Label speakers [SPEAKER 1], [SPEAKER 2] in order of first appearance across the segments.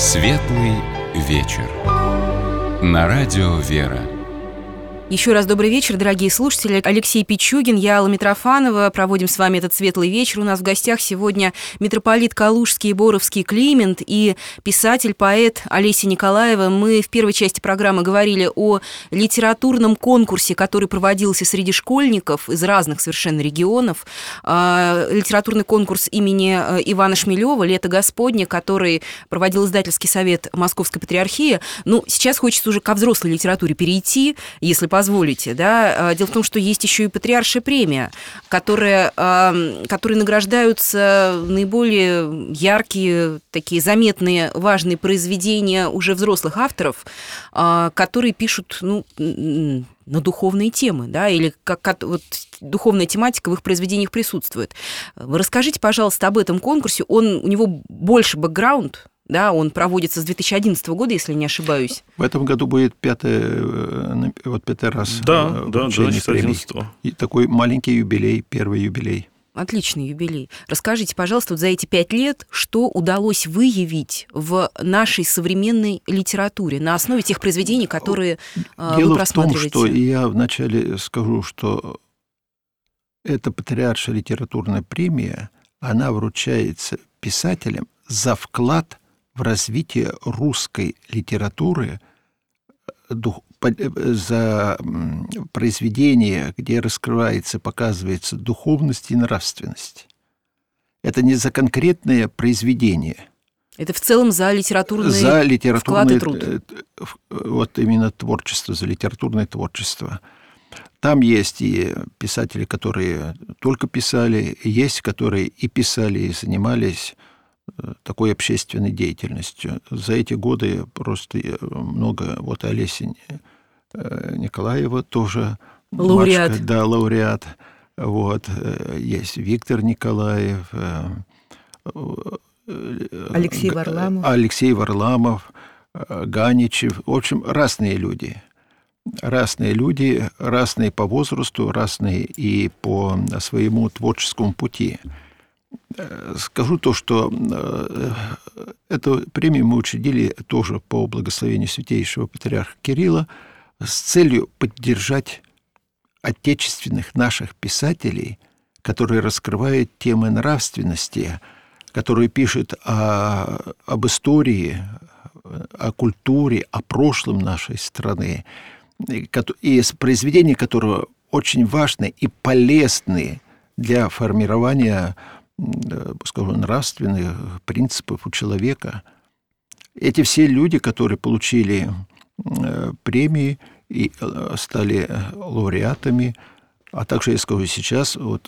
[SPEAKER 1] Светлый вечер. На радио «Вера».
[SPEAKER 2] Еще раз добрый вечер, дорогие слушатели. Алексей Пичугин, я Алла Митрофанова. Проводим с вами этот светлый вечер. У нас в гостях сегодня митрополит Калужский и Боровский Климент и писатель, поэт Олеся Николаева. Мы в первой части программы говорили о литературном конкурсе, который проводился среди школьников из разных совершенно регионов. Литературный конкурс имени Ивана Шмелева «Лето Господне», который проводил издательский совет Московской Патриархии. Ну, сейчас хочется уже ко взрослой литературе перейти, если позволите, да. Дело в том, что есть еще и Патриаршая премия, которые награждаются наиболее яркие, такие заметные, важные произведения уже взрослых авторов, которые пишут, на духовные темы, да, или как вот духовная тематика в их произведениях присутствует. Вы расскажите, пожалуйста, об этом конкурсе. У него больше бэкграунд. Да, он проводится с 2011 года, если не ошибаюсь.
[SPEAKER 3] В этом году будет пятый раз.
[SPEAKER 4] Да, 2011.
[SPEAKER 3] И такой маленький юбилей, первый юбилей.
[SPEAKER 2] Отличный юбилей. Расскажите, пожалуйста, вот за эти 5 лет, что удалось выявить в нашей современной литературе на основе тех произведений, которые вы просматриваете?
[SPEAKER 3] Дело в том, что я вначале скажу, что эта Патриаршая литературная премия, она вручается писателям за вклад в развитие русской литературы, за произведение, где раскрывается, показывается духовность и нравственность. Это не за конкретное произведение.
[SPEAKER 2] Это в целом за литературный вклад и труд.
[SPEAKER 3] Вот именно творчество, за литературное творчество. Там есть и писатели, которые только писали, есть, которые и писали, и занимались такой общественной деятельностью. За эти годы просто много... Вот Олеся Николаева тоже...
[SPEAKER 2] Лауреат.
[SPEAKER 3] Машка, да, лауреат. Вот. Есть Виктор Николаев. Алексей Варламов. Ганичев. В общем, разные люди. Разные люди, разные по возрасту, разные и по своему творческому пути. Скажу то, что эту премию мы учредили тоже по благословению святейшего патриарха Кирилла с целью поддержать отечественных наших писателей, которые раскрывают темы нравственности, которые пишут об истории, о культуре, о прошлом нашей страны, и произведения, которые очень важны и полезны для формирования, скажем, нравственных принципов у человека. Эти все люди, которые получили премии и стали лауреатами, а также, я скажу, сейчас, вот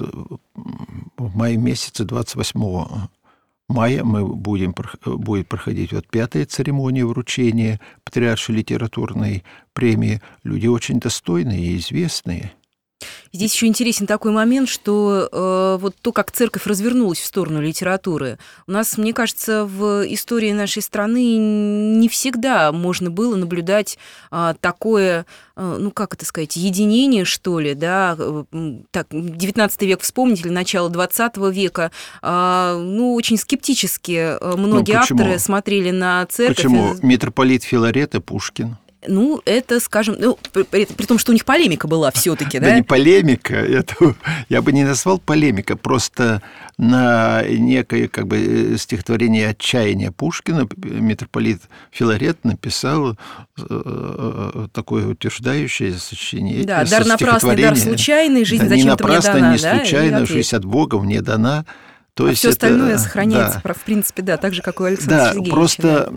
[SPEAKER 3] в мае месяце, 28 мая, будет проходить вот 5-я церемония вручения Патриаршей литературной премии. Люди очень достойные и известные.
[SPEAKER 2] Здесь еще интересен такой момент, что вот то, как церковь развернулась в сторону литературы, у нас, мне кажется, в истории нашей страны не всегда можно было наблюдать такое, как это сказать, единение, что ли, да, так, 19 век вспомнить или начало 20 века, очень скептически многие авторы смотрели на церковь.
[SPEAKER 3] Почему? Митрополит Филарет и Пушкин.
[SPEAKER 2] Это, скажем, при том, что у них полемика была все-таки, да?
[SPEAKER 3] Да не полемика, это я бы не назвал полемика, просто на некое стихотворение отчаяния Пушкина митрополит Филарет написал такое утверждающее сочинение.
[SPEAKER 2] Да, дар напрасный, дар случайный, жизнь зачем-то мне дана.
[SPEAKER 3] Не напрасно, не случайно, жизнь от Бога мне дана. То есть
[SPEAKER 2] все остальное сохраняется, в принципе, да, так же, как и у Александра Сергеевича.
[SPEAKER 3] Просто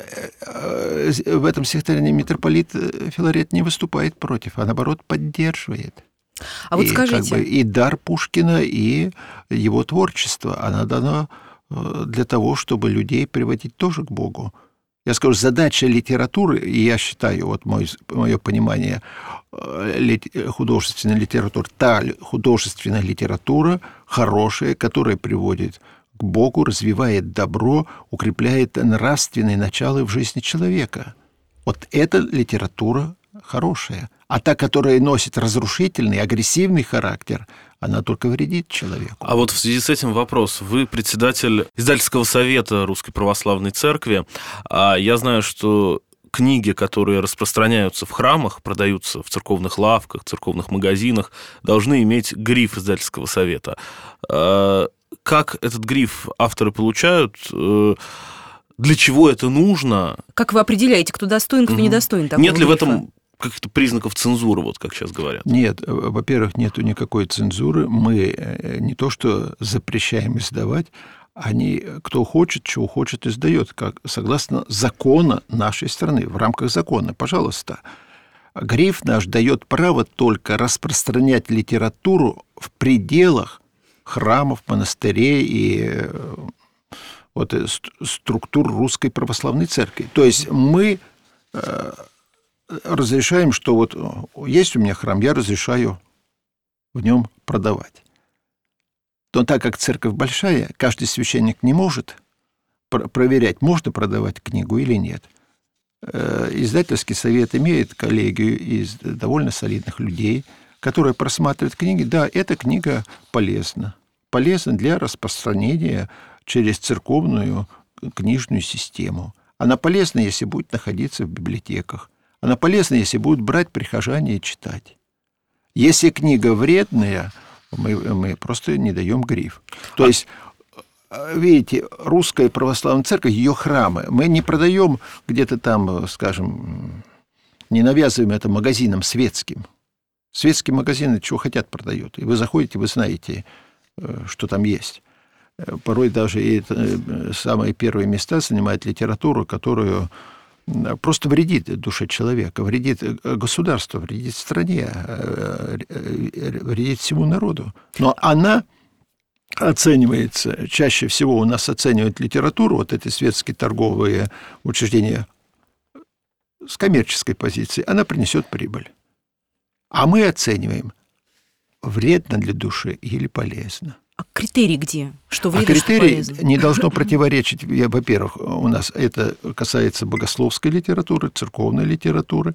[SPEAKER 3] в этом стихотворении митрополит Филарет не выступает против, а наоборот поддерживает.
[SPEAKER 2] А вот скажите...
[SPEAKER 3] и дар Пушкина, и его творчество, оно дано для того, чтобы людей приводить тоже к Богу. Я скажу, задача литературы, и я считаю, вот мое понимание, художественной литературы, та художественная литература хорошая, которая приводит к Богу, развивает добро, укрепляет нравственные начала в жизни человека. Вот эта литература хорошая. А та, которая носит разрушительный, агрессивный характер, она только вредит человеку.
[SPEAKER 4] А вот в связи с этим вопрос. Вы председатель издательского совета Русской Православной Церкви. Я знаю, что книги, которые распространяются в храмах, продаются в церковных лавках, церковных магазинах, должны иметь гриф издательского совета. Как этот гриф авторы получают? Для чего это нужно?
[SPEAKER 2] Как вы определяете, кто достоин, кто недостоин такого
[SPEAKER 4] Нет ли
[SPEAKER 2] грифа?
[SPEAKER 4] в этом каких-то признаков цензуры, вот как сейчас говорят?
[SPEAKER 3] Нет, во-первых, нету никакой цензуры. Мы не то что запрещаем издавать, кто хочет, чего хочет, издает, как согласно закона нашей страны, в рамках закона. Пожалуйста. Гриф наш дает право только распространять литературу в пределах храмов, монастырей и структур Русской Православной Церкви. То есть мы разрешаем, что есть у меня храм, я разрешаю в нем продавать. Но так как церковь большая, каждый священник не может проверять, можно продавать книгу или нет. Издательский совет имеет коллегию из довольно солидных людей, которые просматривают книги. Да, эта книга полезна. Полезна для распространения через церковную книжную систему. Она полезна, если будет находиться в библиотеках. Она полезна, если будут брать прихожане и читать. Если книга вредная, мы просто не даем гриф. То есть, видите, Русская Православная Церковь, ее храмы, мы не продаем где-то там, скажем, не навязываем это магазинам светским. Светские магазины чего хотят продают. И вы заходите, вы знаете, что там есть. Порой даже и самые первые места занимает литературу, которую просто вредит душе человека, вредит государству, вредит стране, вредит всему народу. Но она оценивается, чаще всего у нас оценивают литературу, эти светские торговые учреждения с коммерческой позиции, она принесет прибыль. А мы оцениваем, вредно для души или полезно.
[SPEAKER 2] А критерий где? Что вредно, что
[SPEAKER 3] критерий
[SPEAKER 2] полезно?
[SPEAKER 3] Не должно противоречить. Во-первых, у нас это касается богословской литературы, церковной литературы.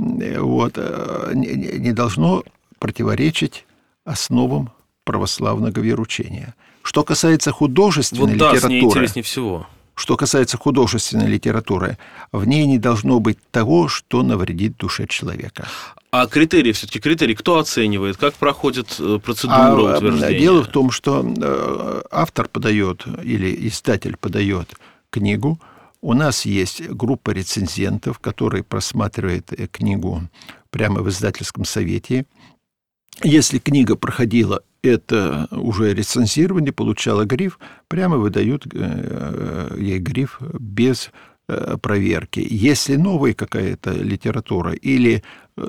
[SPEAKER 3] Не должно противоречить основам православного вероучения. Что касается художественной литературы...
[SPEAKER 4] с ней интереснее всего.
[SPEAKER 3] Что касается художественной литературы, в ней не должно быть того, что навредит душе человека.
[SPEAKER 4] А критерии, все-таки критерии, кто оценивает, как проходит процедура утверждения?
[SPEAKER 3] Дело в том, что автор подает или издатель подает книгу. У нас есть группа рецензентов, которые просматривают книгу прямо в издательском совете. Если книга проходила это уже рецензирование, получала гриф, прямо выдают ей гриф без проверки. Если новая какая-то литература или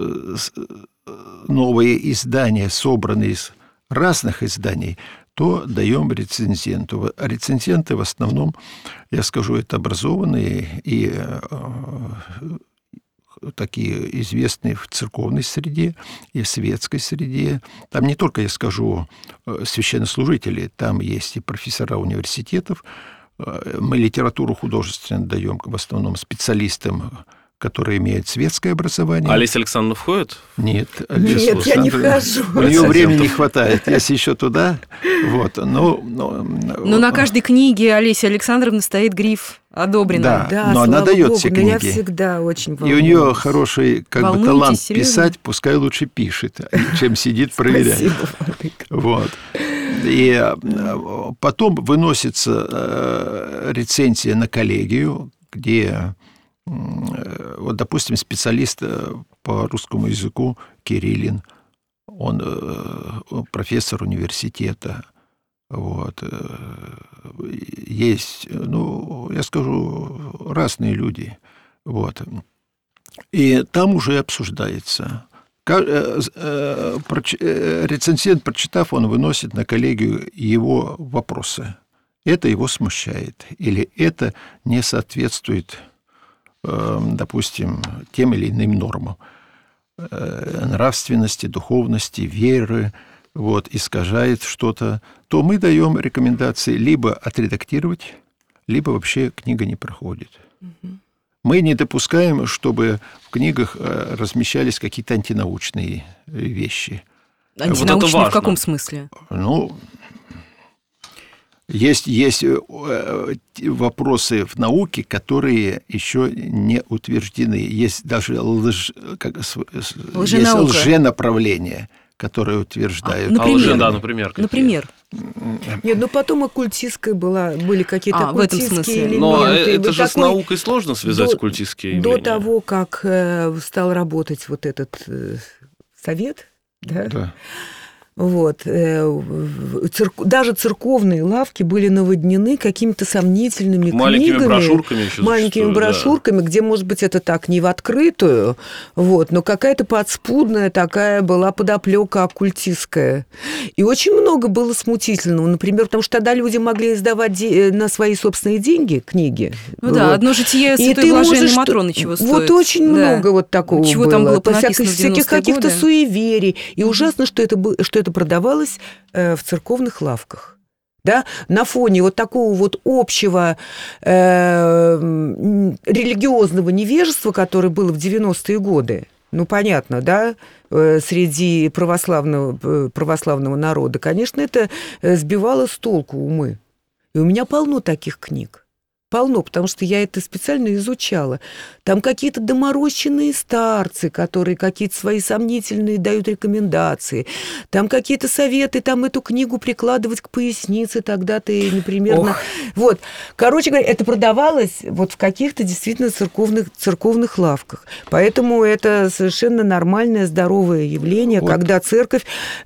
[SPEAKER 3] новые издания, собранные из разных изданий, то даем рецензенту. А рецензенты в основном, я скажу, это образованные и такие известные в церковной среде и в светской среде. Там не только, я скажу, священнослужители, там есть и профессора университетов. Мы литературу художественную даем в основном специалистам, которые имеют светское образование.
[SPEAKER 4] Олеся Александровна входит?
[SPEAKER 3] Нет,
[SPEAKER 5] Нет, я не хожу.
[SPEAKER 3] У нее времени не хватает. Если еще туда, Но
[SPEAKER 2] на каждой книге Олеси Александровны стоит гриф «Одобрено».
[SPEAKER 3] Да, но она дает все книги.
[SPEAKER 5] Я всегда очень волнуюсь.
[SPEAKER 3] И у нее хороший талант
[SPEAKER 2] серьезно?
[SPEAKER 3] писать, пускай лучше пишет, чем сидит, проверяет. И потом выносится рецензия на коллегию, где, допустим, специалист по русскому языку Кириллин, он профессор университета. Есть, я скажу, разные люди. И там уже обсуждается. Рецензент, прочитав, он выносит на коллегию его вопросы. Это его смущает. Или это не соответствует, допустим, тем или иным нормам нравственности, духовности, веры, искажает что-то, то мы даем рекомендации либо отредактировать, либо вообще книга не проходит. Мы не допускаем, чтобы в книгах размещались какие-то антинаучные вещи.
[SPEAKER 2] Антинаучные в каком смысле?
[SPEAKER 3] Ну, есть вопросы в науке, которые еще не утверждены. Есть даже лженаправление, которое утверждают.
[SPEAKER 2] Например?
[SPEAKER 5] Нет, ну потом оккультистская были какие-то оккультистские элементы.
[SPEAKER 4] Но это же с наукой сложно связать оккультистские явления.
[SPEAKER 5] До того, как стал работать вот этот совет, да. Вот. Даже церковные лавки были наводнены какими-то сомнительными маленькими брошюрками, где, может быть, это так не в открытую, вот, но какая-то подспудная такая была подоплека оккультистская. И очень много было смутительного, например, потому что тогда люди могли издавать на свои собственные деньги книги.
[SPEAKER 2] Ну да, одно житие Святой Блаженной Матроны чего стоит.
[SPEAKER 5] Вот очень много вот такого
[SPEAKER 2] чего
[SPEAKER 5] было.
[SPEAKER 2] Там было понаписано в 90-е
[SPEAKER 5] всяких каких-то
[SPEAKER 2] годы.
[SPEAKER 5] суеверий. И ужасно, что это продавалось в церковных лавках. Да? На фоне вот такого вот общего религиозного невежества, которое было в 90-е годы, ну, понятно, да, среди православного народа, конечно, это сбивало с толку умы. И у меня полно таких книг. Полно, потому что я это специально изучала. Там какие-то доморощенные старцы, которые какие-то свои сомнительные дают рекомендации. Там какие-то советы, там эту книгу прикладывать к пояснице, тогда ты непримерно... Вот. Короче говоря, это продавалось вот в каких-то действительно церковных лавках. Поэтому это совершенно нормальное, здоровое явление, когда церковь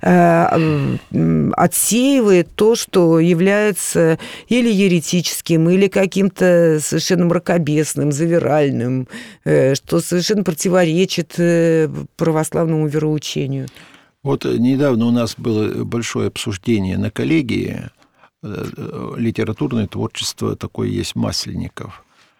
[SPEAKER 5] отсеивает то, что является или еретическим, или каким-то совершенно мракобесным, завиральным, что совершенно противоречит православному вероучению.
[SPEAKER 3] Вот недавно у нас было большое обсуждение на коллегии, литературное творчество такое есть Масленников.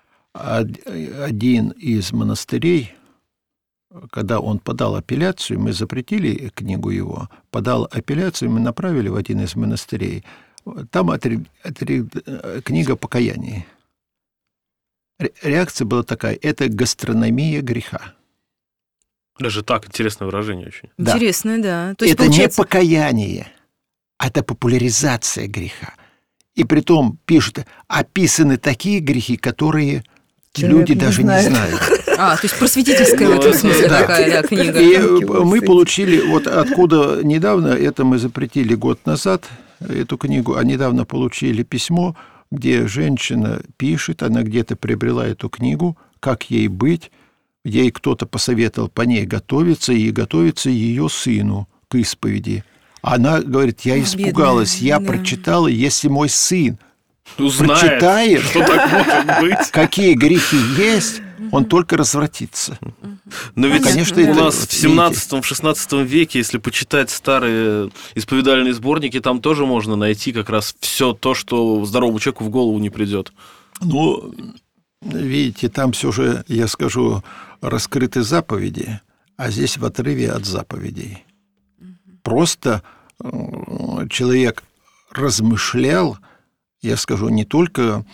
[SPEAKER 3] Один из монастырей, когда он подал апелляцию, мы запретили книгу его, подал апелляцию, мы направили в один из монастырей. Там книга «Покаяние». Реакция была такая: это гастрономия греха.
[SPEAKER 4] Даже так, интересное выражение очень.
[SPEAKER 3] Да.
[SPEAKER 2] Интересное, да. То есть,
[SPEAKER 3] это
[SPEAKER 2] получается...
[SPEAKER 3] не покаяние, это популяризация греха. И притом пишут, описаны такие грехи, которые люди даже не знают.
[SPEAKER 2] То есть просветительская в этом смысле такая книга.
[SPEAKER 3] И мы получили, вот откуда недавно, это мы запретили год назад, эту книгу, а недавно получили письмо, где женщина пишет, она где-то приобрела эту книгу, как ей быть, ей кто-то посоветовал по ней готовиться, и готовится ее сыну к исповеди. Она говорит, я испугалась, я прочитала, если мой сын прочитает,
[SPEAKER 4] что так может быть,
[SPEAKER 3] какие грехи есть, он только развратится.
[SPEAKER 4] Но ведь,
[SPEAKER 3] конечно,
[SPEAKER 4] у нас в 17-16 веке, если почитать старые исповедальные сборники, там тоже можно найти как раз все то, что здоровому человеку в голову не придет.
[SPEAKER 3] Ну, видите, там все же, я скажу, раскрыты заповеди, а здесь в отрыве от заповедей. Просто человек размышлял, я скажу, не только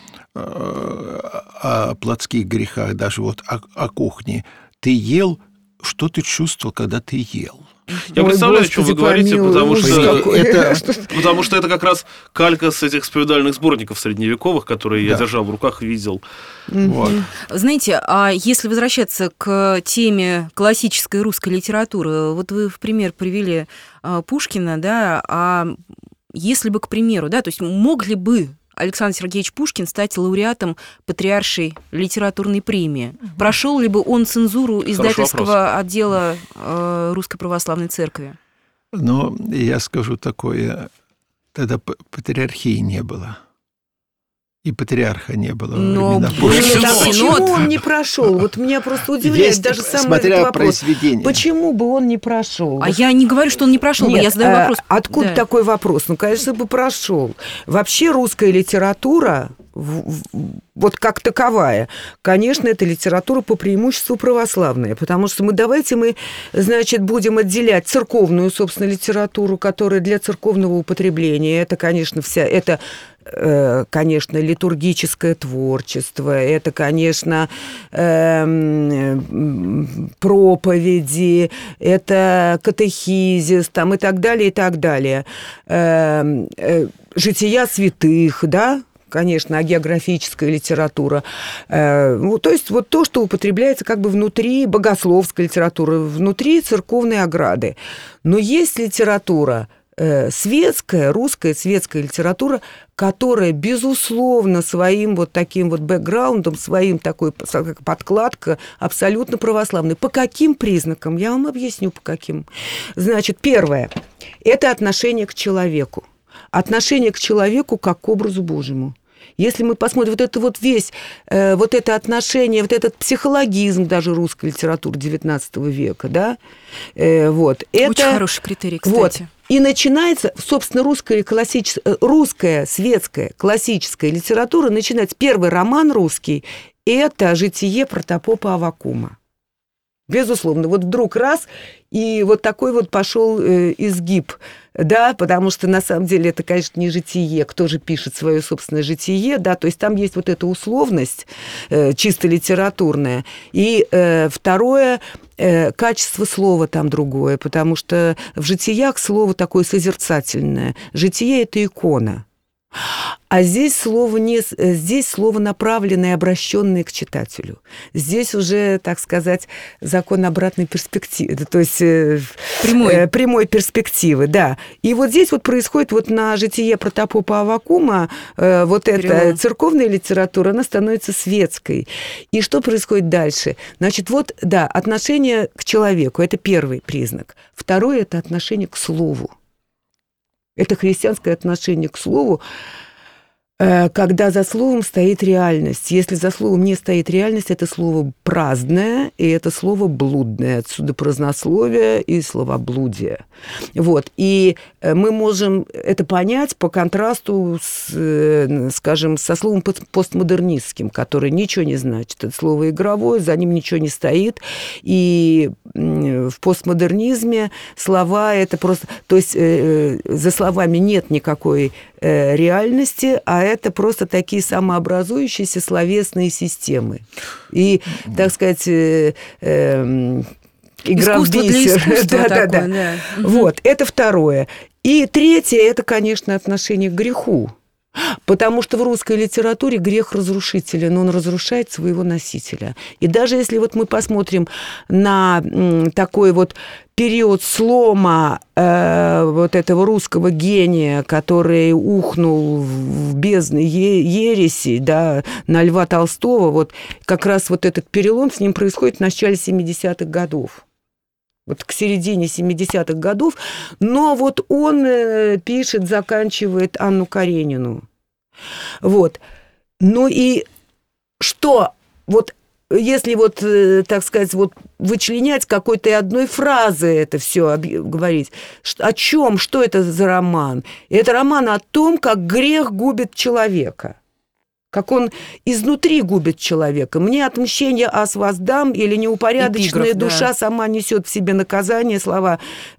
[SPEAKER 3] о плотских грехах, даже вот о кухне. Ты ел, что ты чувствовал, когда ты ел?
[SPEAKER 4] Я представляю, о чем вы говорите, потому что это как раз калька с этих исповедальных сборников средневековых, которые я держал в руках и видел.
[SPEAKER 3] Вот.
[SPEAKER 2] Знаете, а если возвращаться к теме классической русской литературы, вот вы в пример привели Пушкина, да, а если бы, к примеру, да, то есть мог ли бы Александр Сергеевич Пушкин стать лауреатом Патриаршей литературной премии? Прошел ли бы он цензуру издательского отдела Русской Православной Церкви?
[SPEAKER 3] Ну, я скажу такое, тогда патриархии не было. И патриарха не было.
[SPEAKER 5] Почему он не прошел? Вот меня просто удивляет даже сам этот вопрос. Почему бы он не прошел?
[SPEAKER 2] А я не говорю, что он не прошел. Я задаю вопрос.
[SPEAKER 5] Откуда такой вопрос? Ну, конечно, бы прошел. Вообще русская литература, вот как таковая, конечно, это литература по преимуществу православная, потому что мы, значит, будем отделять церковную, собственно, литературу, которая для церковного употребления, это, конечно, это конечно, литургическое творчество, это, конечно, проповеди, это катехизис там, и так далее, и так далее. Жития святых, да, конечно, агеографическая литература. То есть вот то, что употребляется как бы внутри богословской литературы, внутри церковной ограды. Но есть литература светская, русская светская литература, которая, безусловно, своим вот таким вот бэкграундом, своим такой подкладка абсолютно православной. По каким признакам? Я вам объясню, по каким. Значит, первое – это отношение к человеку. Отношение к человеку как к образу Божьему. Если мы посмотрим вот это вот весь, вот это отношение, вот этот психологизм даже русской литературы XIX века, да, вот. Это,
[SPEAKER 2] очень хороший критерий, кстати.
[SPEAKER 5] Вот, и начинается, собственно, русская светская классическая литература начинается. Первый роман русский – это «Житие протопопа Аввакума». Безусловно, вот вдруг раз, и вот такой вот пошел изгиб, да, потому что на самом деле это, конечно, не житие, кто же пишет свое собственное житие, да, то есть там есть вот эта условность чисто литературная, и второе, качество слова там другое, потому что в житиях слово такое созерцательное, житие – это икона. А здесь слово, здесь слово направленное, обращенное к читателю. Здесь уже, так сказать, закон обратной перспективы, то есть прямой перспективы, да. И вот здесь вот происходит вот на житие протопопа Аввакума вот эта церковная литература, она становится светской. И что происходит дальше? Значит, вот, да, отношение к человеку – это первый признак. Второй – это отношение к слову. Это христианское отношение к слову, когда за словом стоит реальность. Если за словом не стоит реальность, это слово праздное, и это слово блудное. Отсюда празднословие и словоблудие. Вот. И мы можем это понять по контрасту скажем, со словом постмодернистским, которое ничего не значит. Это слово игровое, за ним ничего не стоит. И в постмодернизме слова это просто... То есть за словами нет никакой реальности, а это просто такие самообразующиеся словесные системы. И, так сказать, игра
[SPEAKER 2] искусство
[SPEAKER 5] в бисер.
[SPEAKER 2] Для искусства
[SPEAKER 5] да. Вот, это второе. И третье, это, конечно, отношение к греху. Потому что в русской литературе грех разрушителен, он разрушает своего носителя. И даже если вот мы посмотрим на такой вот период слома вот этого русского гения, который ухнул в бездны ереси, да, на Льва Толстого, вот как раз вот этот перелом с ним происходит в начале 70-х годов. Вот к середине 70-х годов, но вот он пишет, заканчивает Анну Каренину. Вот. Ну и что? Вот если вот, так сказать, вот вычленять какой-то одной фразы это все говорить, о чем, что это за роман? Это роман о том, как грех губит человека. Как он изнутри губит человека. Мне отмщение ас воздам, или неупорядоченная
[SPEAKER 2] Эпиграф,
[SPEAKER 5] душа
[SPEAKER 2] да.
[SPEAKER 5] сама несет в себе наказание, слова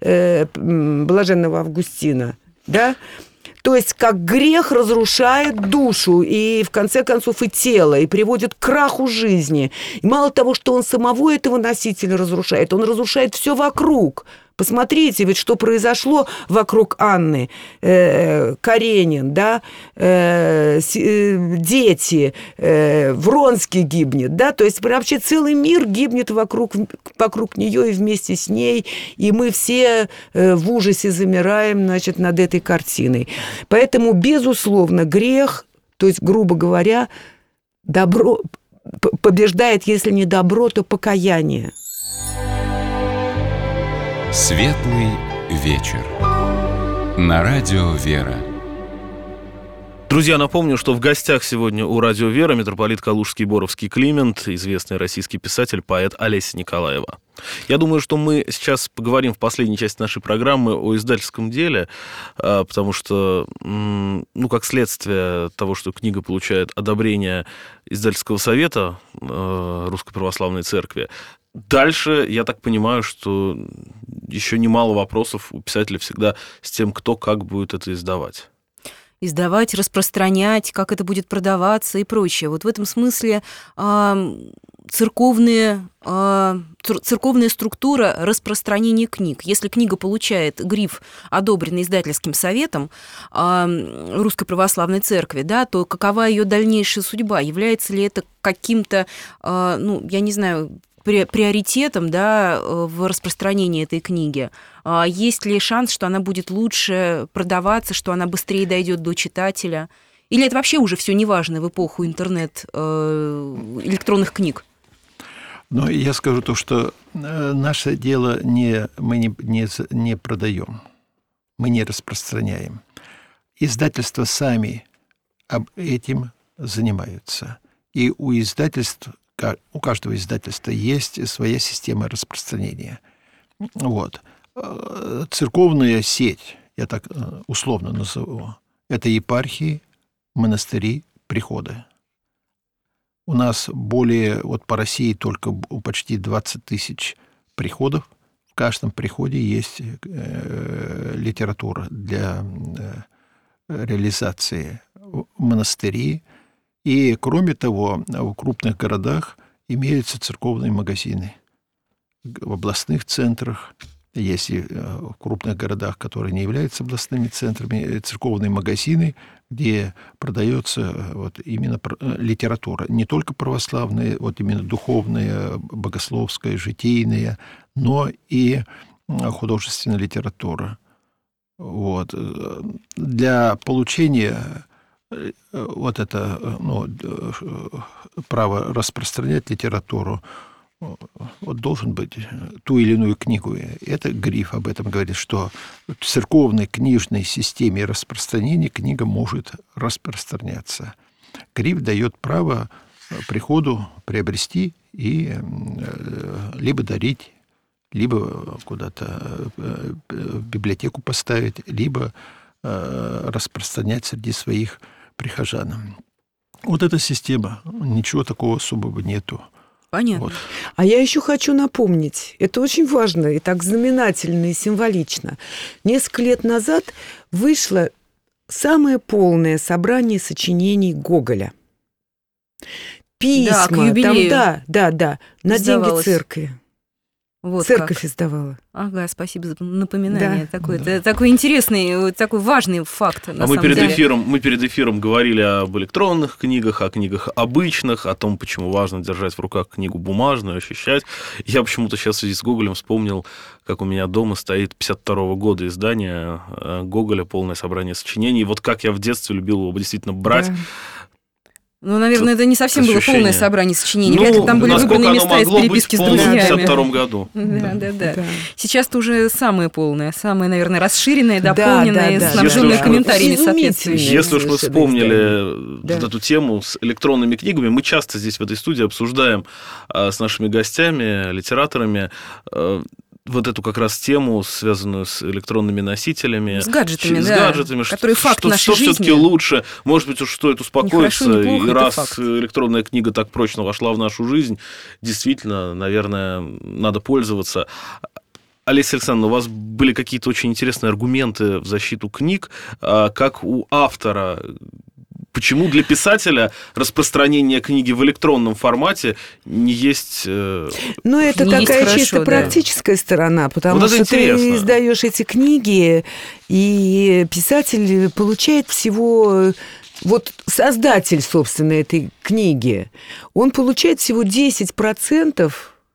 [SPEAKER 5] блаженного Августина. Да? То есть как грех разрушает душу и, в конце концов, и тело, и приводит к краху жизни. И мало того, что он самого этого носителя разрушает, он разрушает все вокруг. Посмотрите, ведь что произошло вокруг Анны. Каренин, да, дети, Вронский гибнет, да, то есть вообще целый мир гибнет вокруг нее и вместе с ней, и мы все в ужасе замираем, значит, над этой картиной. Поэтому, безусловно, грех, то есть, грубо говоря, добро побеждает, если не добро, то покаяние.
[SPEAKER 1] Светлый вечер. На радио «Вера».
[SPEAKER 4] Друзья, напомню, что в гостях сегодня у радио «Вера» митрополит Калужский и Боровский Климент, известный российский писатель, поэт Олеся Николаева. Я думаю, что мы сейчас поговорим в последней части нашей программы о издательском деле, потому что, как следствие того, что книга получает одобрение издательского совета Русской Православной Церкви, дальше, я так понимаю, что еще немало вопросов у писателя всегда с тем, кто как будет это издавать.
[SPEAKER 2] издавать, распространять, как это будет продаваться и прочее. Вот в этом смысле церковная структура распространения книг. Если книга получает гриф, одобренный издательским советом Русской Православной Церкви, да, то какова ее дальнейшая судьба? Является ли это каким-то, я не знаю, приоритетом, да, в распространении этой книги? Есть ли шанс, что она будет лучше продаваться, что она быстрее дойдет до читателя? Или это вообще уже все неважно в эпоху интернет, электронных книг?
[SPEAKER 3] Но я скажу то, что наше дело мы не продаем, мы не распространяем. Издательства сами этим занимаются. И у каждого издательства есть своя система распространения. Вот. Церковная сеть, я так условно назову, это епархии, монастыри, приходы. У нас по России только почти 20 тысяч приходов. В каждом приходе есть литература для реализации, монастыри. И, кроме того, в крупных городах имеются церковные магазины. В областных центрах, есть и в крупных городах, которые не являются областными центрами, церковные магазины, где продается именно литература. Не только православная, именно духовная, богословская, житийная, но и художественная литература. Для получения право распространять литературу, должен быть ту или иную книгу. Это гриф об этом говорит, что в церковной книжной системе распространения книга может распространяться. Гриф дает право приходу приобрести и либо дарить, либо куда-то в библиотеку поставить, либо распространять среди своих прихожан. Эта система, ничего такого особого нету.
[SPEAKER 2] Понятно.
[SPEAKER 5] А я еще хочу напомнить, это очень важно и так знаменательно и символично. Несколько лет назад вышло самое полное собрание сочинений Гоголя. Письма,
[SPEAKER 2] к юбилею.
[SPEAKER 5] Да, на деньги церкви. Церковь
[SPEAKER 2] как
[SPEAKER 5] издавала.
[SPEAKER 2] Ага, спасибо за напоминание. Это такой интересный, такой важный факт.
[SPEAKER 4] Мы перед эфиром говорили об электронных книгах, о книгах обычных, о том, почему важно держать в руках книгу бумажную, ощущать. Я почему-то сейчас в связи с Гоголем вспомнил, как у меня дома стоит 52-го года издание Гоголя, полное собрание сочинений. Как я в детстве любил его действительно брать. Да.
[SPEAKER 2] Наверное, это не совсем было полное собрание сочинений. Вряд ли там были выбранные места из переписки с друзьями.
[SPEAKER 4] В 52-м году.
[SPEAKER 2] Да. Сейчас-то уже самое полное, самое, наверное, расширенное, дополненное, снабженное комментариями соответствующими.
[SPEAKER 4] Если уж мы вспомнили эту тему с электронными книгами, мы часто здесь в этой студии обсуждаем с нашими гостями, литераторами, эту как раз тему, связанную с электронными носителями.
[SPEAKER 2] С гаджетами,
[SPEAKER 4] которые факт нашей жизни. Что все-таки лучше? Может быть, уж стоит успокоиться.
[SPEAKER 2] Ни хорошо, ни плохо,
[SPEAKER 4] и раз электронная книга так прочно вошла в нашу жизнь, действительно, наверное, надо пользоваться. Олеся Александровна, у вас были какие-то очень интересные аргументы в защиту книг, как у автора. Почему для писателя распространение книги в электронном формате не есть...
[SPEAKER 5] это такая чисто практическая сторона, потому что
[SPEAKER 4] интересно.
[SPEAKER 5] Ты издаешь эти книги, и писатель получает всего... создатель, собственно, этой книги, он получает всего 10%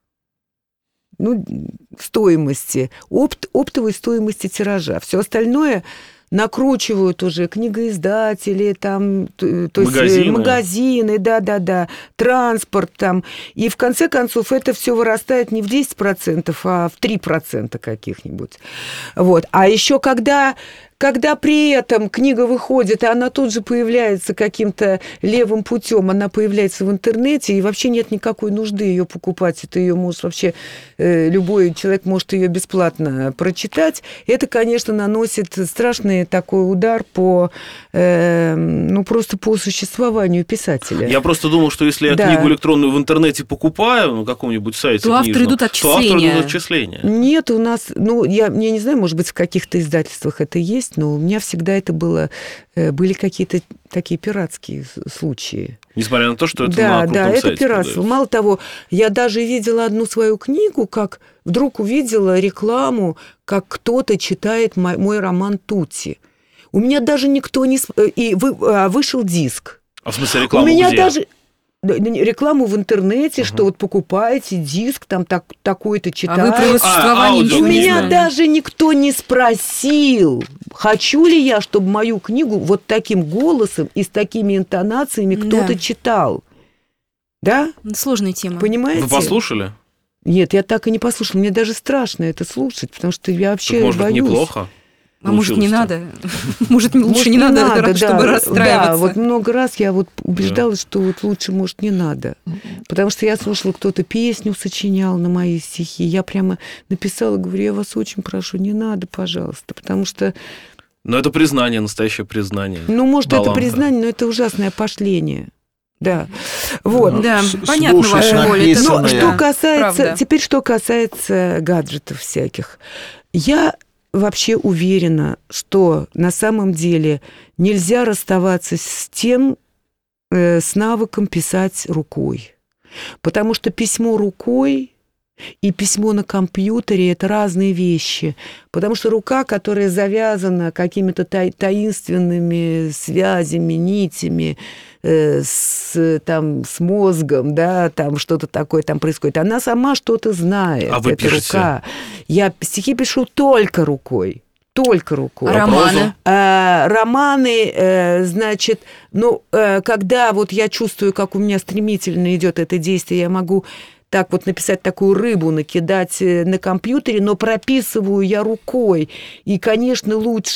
[SPEAKER 5] стоимости, оптовой стоимости тиража. Все остальное... накручивают уже книгоиздатели, магазины, транспорт там. И в конце концов это все вырастает не в 10%, а в 3% каких-нибудь. А еще когда при этом книга выходит, и она тут же появляется каким-то левым путем, она появляется в интернете, и вообще нет никакой нужды ее покупать. Это ее может вообще любой человек может ее бесплатно прочитать. Это, конечно, наносит страшный такой удар просто по существованию писателя.
[SPEAKER 4] Я просто думал, что если я книгу электронную в интернете покупаю на каком-нибудь сайте
[SPEAKER 2] то автору идут отчисления.
[SPEAKER 5] Нет, у нас, я не знаю, может быть, в каких-то издательствах это есть. есть, но у меня всегда это были какие-то такие пиратские случаи.
[SPEAKER 4] Несмотря на то, что это
[SPEAKER 5] да,
[SPEAKER 4] на крупном
[SPEAKER 5] да, это
[SPEAKER 4] сайте
[SPEAKER 5] пиратство.
[SPEAKER 4] продается.
[SPEAKER 5] Мало того, я даже видела одну свою книгу, как вдруг увидела рекламу, как кто-то читает мой роман «Тутти». У меня даже никто не... вышел диск.
[SPEAKER 4] А в смысле рекламу
[SPEAKER 5] У меня
[SPEAKER 4] где?
[SPEAKER 5] даже... Рекламу в интернете, что вот покупаете диск, там такой-то
[SPEAKER 2] А вы
[SPEAKER 5] читаете.
[SPEAKER 2] про его существование
[SPEAKER 4] аудио
[SPEAKER 2] ничего
[SPEAKER 5] У
[SPEAKER 2] не
[SPEAKER 5] меня
[SPEAKER 2] знали?
[SPEAKER 5] даже никто не спросил, хочу ли я, чтобы мою книгу вот таким голосом и с такими интонациями кто-то
[SPEAKER 2] Да.
[SPEAKER 5] читал. Да?
[SPEAKER 2] Сложная тема.
[SPEAKER 5] Понимаете?
[SPEAKER 4] Вы послушали?
[SPEAKER 5] Нет, я так и не послушала. Мне даже страшно это слушать, потому что я вообще
[SPEAKER 4] Так, может быть,
[SPEAKER 5] боюсь.
[SPEAKER 4] неплохо?
[SPEAKER 2] А может, не
[SPEAKER 4] Получилось-то?
[SPEAKER 2] надо? Может, лучше не надо, чтобы расстраиваться?
[SPEAKER 5] Да, вот много раз я вот убеждалась, что вот лучше, может, не надо. Потому что я слушала, кто-то песню сочинял на мои стихи. Я прямо написала, говорю, я вас очень прошу, не надо, пожалуйста. Потому что,
[SPEAKER 4] Но это признание, настоящее признание.
[SPEAKER 5] ну, может, это
[SPEAKER 4] таланта.
[SPEAKER 5] признание, но это ужасное пошление. Да. Вот.
[SPEAKER 2] Да, понятно
[SPEAKER 3] слушаешь
[SPEAKER 2] ваша боль. Это
[SPEAKER 3] написанное.
[SPEAKER 5] Но что касается,
[SPEAKER 2] правда.
[SPEAKER 5] теперь что касается гаджетов всяких. Я вообще уверена, что на самом деле нельзя расставаться с тем, с навыком писать рукой. Потому что письмо рукой и письмо на компьютере – это разные вещи. Потому что рука, которая завязана какими-то таинственными связями, нитями, с мозгом, да, там что-то такое там происходит, она сама что-то знает.
[SPEAKER 4] А вы
[SPEAKER 5] эта
[SPEAKER 4] пишете?
[SPEAKER 5] рука. Я стихи пишу только рукой. Только рукой.
[SPEAKER 2] А романы?
[SPEAKER 5] Романы, значит, когда вот я чувствую, как у меня стремительно идет это действие, я могу так вот написать такую рыбу, накидать на компьютере, но прописываю я рукой. И, конечно,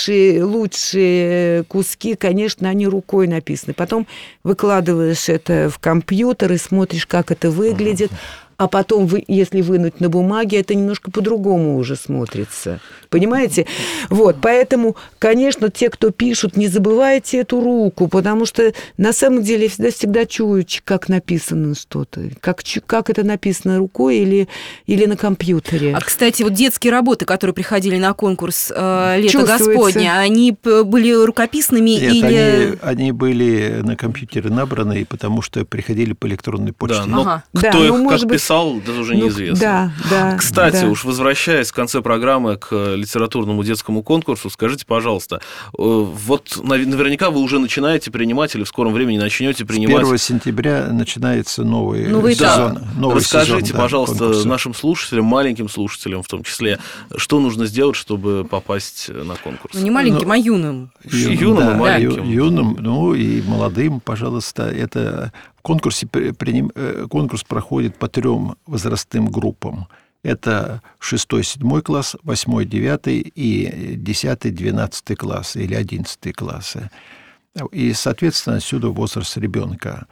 [SPEAKER 5] лучшие куски, конечно, они рукой написаны. Потом выкладываешь это в компьютер и смотришь, как это выглядит. А потом, если вынуть на бумаге, это немножко по-другому уже смотрится. Понимаете? Вот, поэтому, конечно, те, кто пишут, не забывайте эту руку, потому что на самом деле я всегда чую, как написано что-то, как это написано рукой или на компьютере.
[SPEAKER 2] А, кстати, вот детские работы, которые приходили на конкурс «Лето
[SPEAKER 5] Чувствуется.
[SPEAKER 2] Господне», они были рукописными
[SPEAKER 3] Нет,
[SPEAKER 2] или...
[SPEAKER 3] они были на компьютере набраны, потому что приходили по электронной почте.
[SPEAKER 4] Да, но
[SPEAKER 2] Ага.
[SPEAKER 4] кто
[SPEAKER 5] Да,
[SPEAKER 4] их
[SPEAKER 5] может
[SPEAKER 4] как
[SPEAKER 5] быть,
[SPEAKER 4] писал, даже уже неизвестно.
[SPEAKER 5] Да.
[SPEAKER 4] Кстати,
[SPEAKER 5] да.
[SPEAKER 4] уж возвращаясь в конце программы к литературному детскому конкурсу, скажите, пожалуйста, вот наверняка вы уже начинаете принимать или в скором времени начнете принимать...
[SPEAKER 3] С 1 сентября начинается новый
[SPEAKER 2] этап.
[SPEAKER 3] сезон.
[SPEAKER 4] Расскажите,
[SPEAKER 3] сезон, да,
[SPEAKER 4] пожалуйста,
[SPEAKER 3] конкурса.
[SPEAKER 4] нашим слушателям, маленьким слушателям в том числе, что нужно сделать, чтобы попасть на конкурс?
[SPEAKER 2] Ну, не маленьким, а юным.
[SPEAKER 4] Юным и маленьким.
[SPEAKER 3] Юным, и молодым, пожалуйста. Это конкурс проходит по 3 возрастным группам. Это 6-7 класс, 8-9 и 10-12 класс или 11 классы. И, соответственно, отсюда возраст ребенка.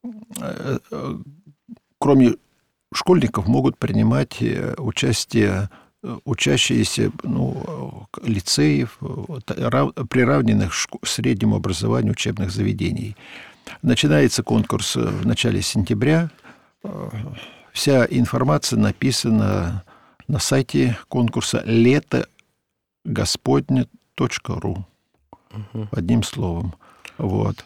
[SPEAKER 3] Кроме школьников могут принимать участие учащиеся лицеев, приравненных к среднему образованию учебных заведений. Начинается конкурс в начале сентября. Вся информация написана на сайте конкурса letogосподне.ру. Одним словом. Вот.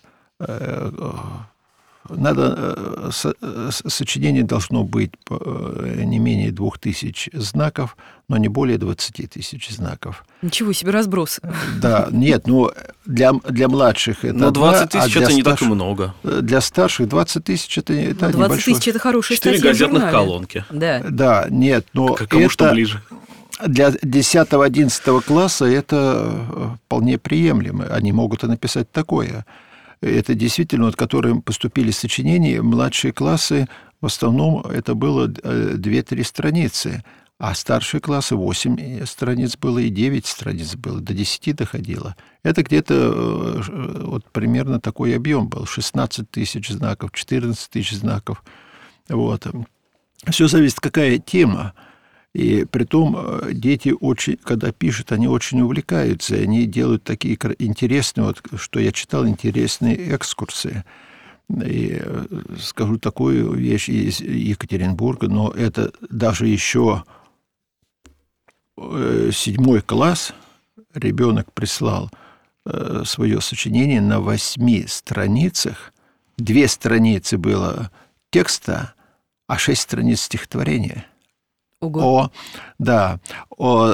[SPEAKER 3] Сочинение должно быть не менее 2000 знаков, но не более 20 тысяч знаков.
[SPEAKER 2] Ничего себе разброс.
[SPEAKER 3] Да, нет, для младших это...
[SPEAKER 4] Но 20 тысяч это не так и
[SPEAKER 3] старших,
[SPEAKER 4] много.
[SPEAKER 3] Для старших 20 тысяч это
[SPEAKER 2] 20
[SPEAKER 3] небольшой...
[SPEAKER 2] тысяч – это хорошая
[SPEAKER 4] 4
[SPEAKER 2] статья в
[SPEAKER 4] газетных
[SPEAKER 2] журнале.
[SPEAKER 4] колонки.
[SPEAKER 2] Да.
[SPEAKER 3] Да, нет, но
[SPEAKER 4] Кому
[SPEAKER 3] это...
[SPEAKER 4] что ближе.
[SPEAKER 3] Для 10-11 класса это вполне приемлемо. Они могут и написать такое. Это действительно, от которым поступили сочинения, младшие классы, в основном это было 2-3 страницы, а старшие классы 8 страниц было и 9 страниц было, до 10 доходило. Это где-то вот примерно такой объем был, 16 тысяч знаков, 14 тысяч знаков. Вот. Все зависит, какая тема. И притом дети очень, когда пишут, они очень увлекаются, и они делают такие интересные, вот, что я читал, интересные экскурсы. И скажу такую вещь из Екатеринбурга, но это даже еще 7 класс, ребенок прислал свое сочинение на 8 страницах. 2 страницы было текста, а 6 страниц стихотворения.
[SPEAKER 2] Ого.
[SPEAKER 3] О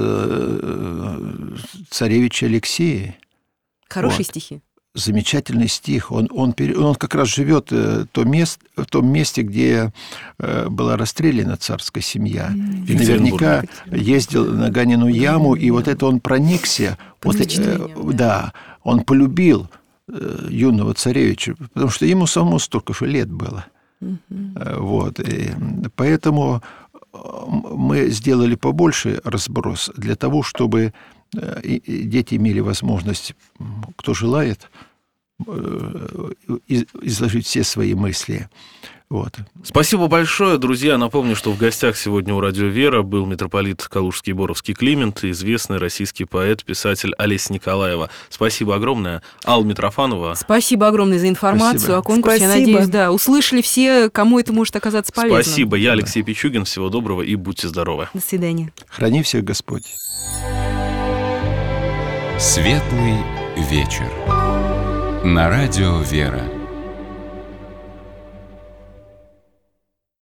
[SPEAKER 3] царевиче Алексее.
[SPEAKER 2] Хорошие стихи.
[SPEAKER 3] Замечательный стих. Он как раз живет в том месте, где была расстреляна царская семья. И наверняка ездил на Ганину яму, и вот это он проникся. Он полюбил юного царевича, потому что ему самому столько же лет было. И поэтому мы сделали побольше разброс для того, чтобы дети имели возможность, кто желает, изложить все свои мысли.
[SPEAKER 4] Спасибо большое, друзья. Напомню, что в гостях сегодня у «Радио Вера» был митрополит Калужский и Боровский Климент и известный российский поэт, писатель Олеся Николаева. Спасибо огромное. Алла Митрофанова.
[SPEAKER 2] Спасибо огромное за информацию
[SPEAKER 3] Спасибо.
[SPEAKER 2] о конкурсе.
[SPEAKER 5] Спасибо.
[SPEAKER 2] Я надеюсь, услышали все, кому это может оказаться полезным.
[SPEAKER 4] Спасибо. Я Алексей Пичугин. Всего доброго и будьте здоровы.
[SPEAKER 2] До свидания.
[SPEAKER 3] Храни всех Господь.
[SPEAKER 1] Светлый вечер. На радио «Вера».